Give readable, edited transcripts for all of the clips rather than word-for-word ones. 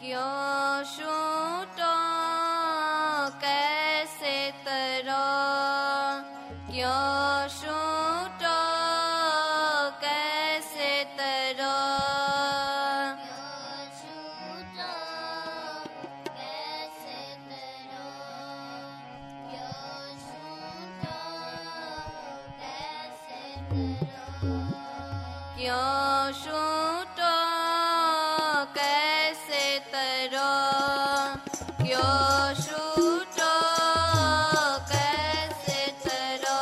क्यों छूटो कैसे तरो, क्यों छूटो कैसे तरो, क्यों छूटो कैसे तरो, क्यों छूटो कैसे तरो, क्यों छूटो कैसे तरो, क्यों छूटो कैसे तरो,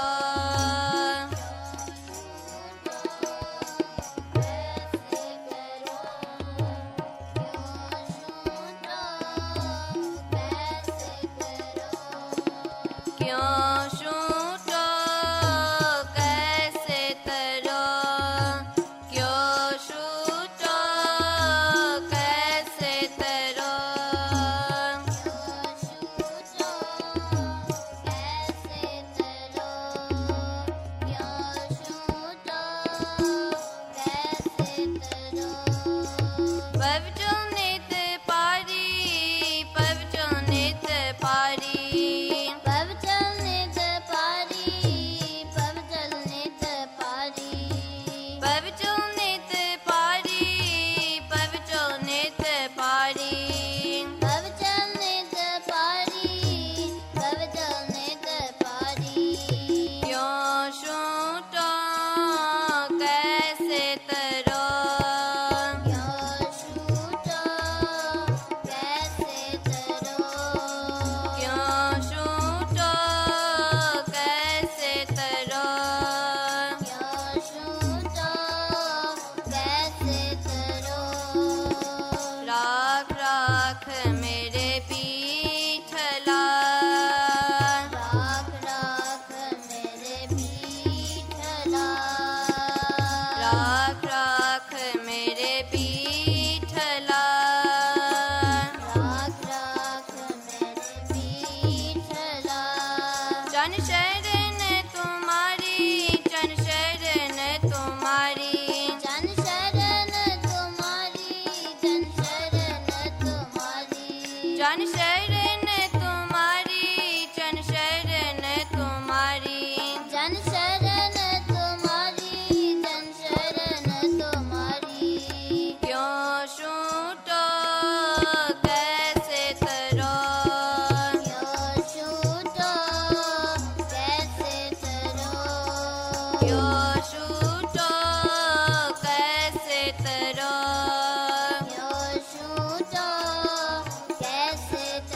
क्यों छूटो कैसे तरो, क्यों छूटो कैसे तरो, पवचो नित पारी, पवचो नित पारी, पवचल नित पारी, पवचल नित पारी, पवचो नित पारी, पवचो नित पारी, पवचल नित पारी, पवचल नित पारी, क्यों छूटो कैसे तरो, क्यों छूटो कैसे तरो, क्यों छूटो कैसे तरो, क्यों छूटो कैसे तरो, राख राख मेरे पीठला, राख राख मेरे पीठला, राख राख मेरे पीठला, राख राख मेरे पीठला, चन शरण तुम्हारी, चन शरण तुम्हारी, जन शरण तुम्हारी, जन शरण तुम्हारी, चन शरण तुम्हारी, चन शरण तुम्हारी, जन शरण तुम्हारी, जन शरण तुम्हारी, क्यों छूटो कैसे तरो, क्यों छूटो कैसे तरो, क्यों छूटो कैसे तरो, क्यों छूटो कैसे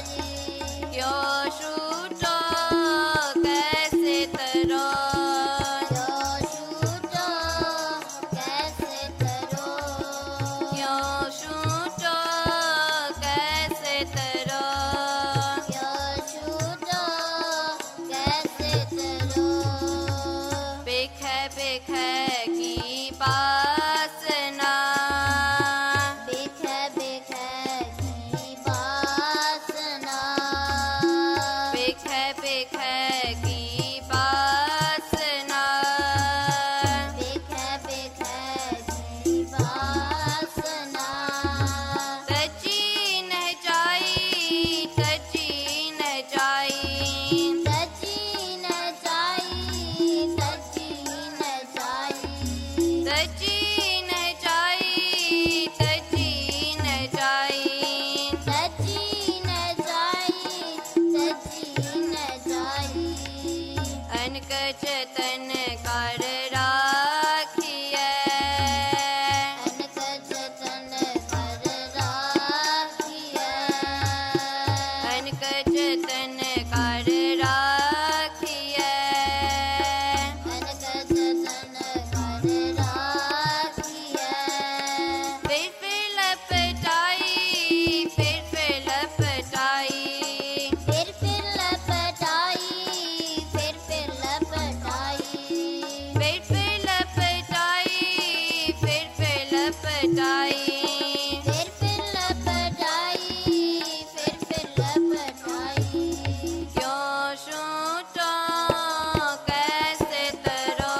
क्यों छूटो कैसे तरो क्यों छूटो कैसे तरो बिख बिख की पासना बिख बिख की पासना तजी न जाई तजी न जाई तजी न जाई तजी न जाई अनक जतन कर राखिए अनक जतन कर राखिए फिर लपटाई फिर लपटाई फिर लपटाई फिर लपटाई क्यों छूटो कैसे तरो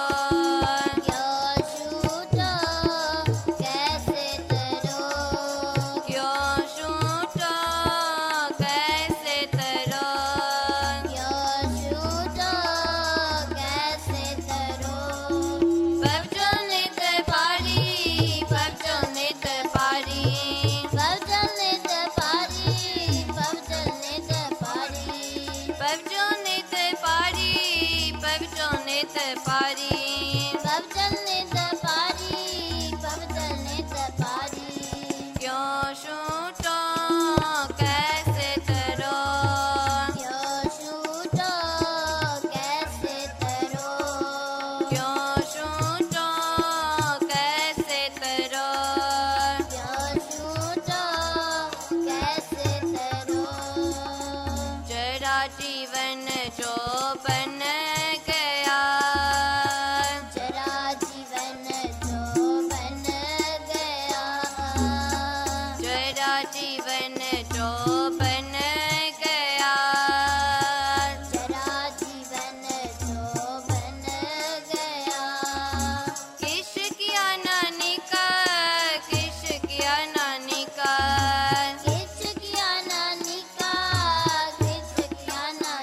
क्यों छूटो कैसे तरो बबजो नित पारी बबजो नित पारी बबजो नित पारी बबजो नित पारी क्यों छूटो कैसे तरो क्यों छूटो कैसे तरो जरा जीवन जो बन गया जरा जीवन जो बन गया किश किया नानी का किश किया नानी का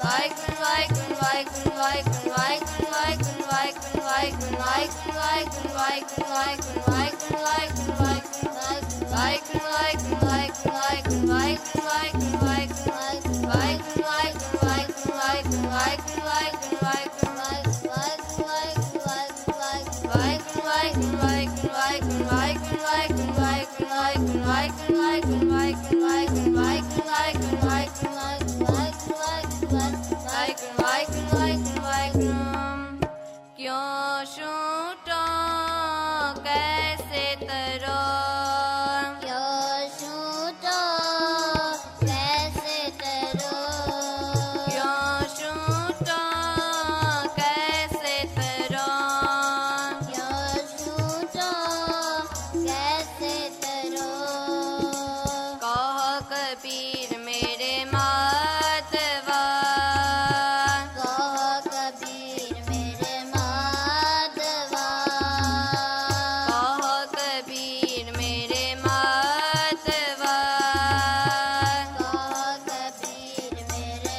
क्यों छूटो कैसे तरो क्यों छूटो कैसे तरो क्यों छूटो कैसे तरो क्यों छूटो कैसे तरो कहो कबीर मेरे माधवा कहो कबीर मेरे माधवा कहो कबीर मेरे माधवा कहो कबीर मेरे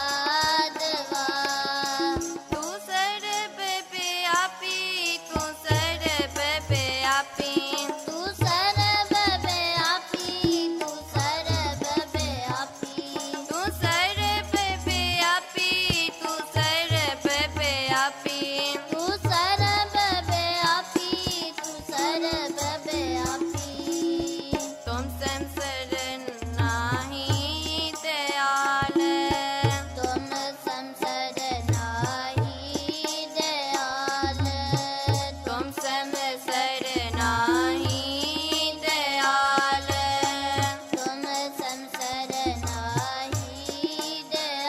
माधवा तू सर्ब व्यापी तू सर्ब व्यापी तू सर्व व्यापी तू सर्व व्यापी तू सर्ब व्यापी तू सर्ब व्यापी तू सर्व व्यापी तू सर्व व्यापी तुम संसर नाही दयाल तुम संसर नाही दयाल तुम संसर नाही दयाल तुम संसर नाही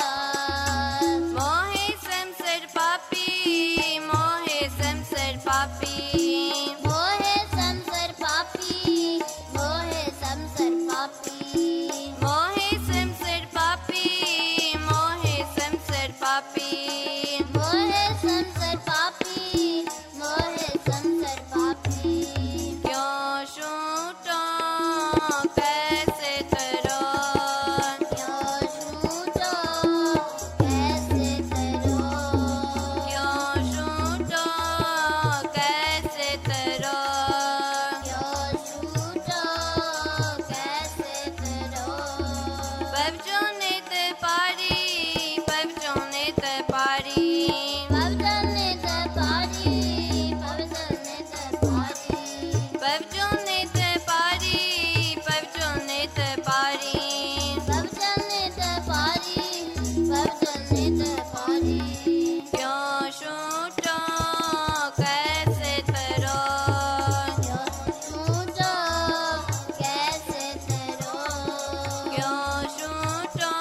दयाल मोहे संसर पापी मोहे संसर पापी मोहे संसर पापी मोहे संसर पापी मोहे संसर पापी मोहे संसर पापी मोहे संसर पापी मोहे संसर पापी क्यों छूटो कैसे तरो क्यों छूटो कैसे तरो क्यों छूटो कैसे तरो क्यों छूटो कैसे तरो पवजो नित पारी पवजो नित पारी पवजन नित पारी पवजन नित पारी पवजो नित पारी पवजो नित पारी पवजन नित पारी पवजन नित पारी क्यों छूटो कैसे तरो क्यों छूटो कैसे तरो क्यों छूटो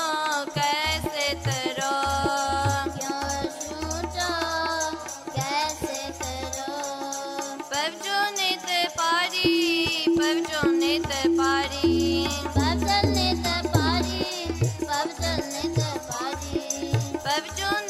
कैसे तरो क्यों छूटो कैसे तरो पवजो नित पारी पवजो नित पारी पवजन नित पारी पवजन नित पारी पवजो